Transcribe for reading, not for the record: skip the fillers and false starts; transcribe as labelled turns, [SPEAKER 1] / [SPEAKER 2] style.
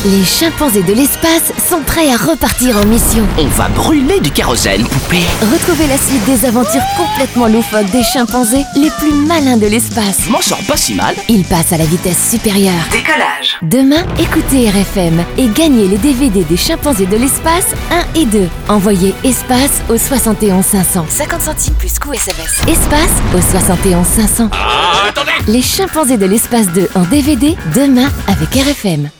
[SPEAKER 1] Les chimpanzés de l'espace sont prêts à repartir en mission.
[SPEAKER 2] On va brûler du kérosène, poupée.
[SPEAKER 1] Retrouvez la suite des aventures complètement loufoques des chimpanzés les plus malins de l'espace.
[SPEAKER 2] Je m'en sors pas si mal.
[SPEAKER 1] Ils passent à la vitesse supérieure.
[SPEAKER 2] Décollage.
[SPEAKER 1] Demain, écoutez RFM et gagnez les DVD des chimpanzés de l'espace 1 et 2. Envoyez espace au 71 500. 50 centimes plus coût SMS. Espace au 71 500.
[SPEAKER 2] Attendez.
[SPEAKER 1] Les chimpanzés de l'espace 2 en DVD, demain avec RFM.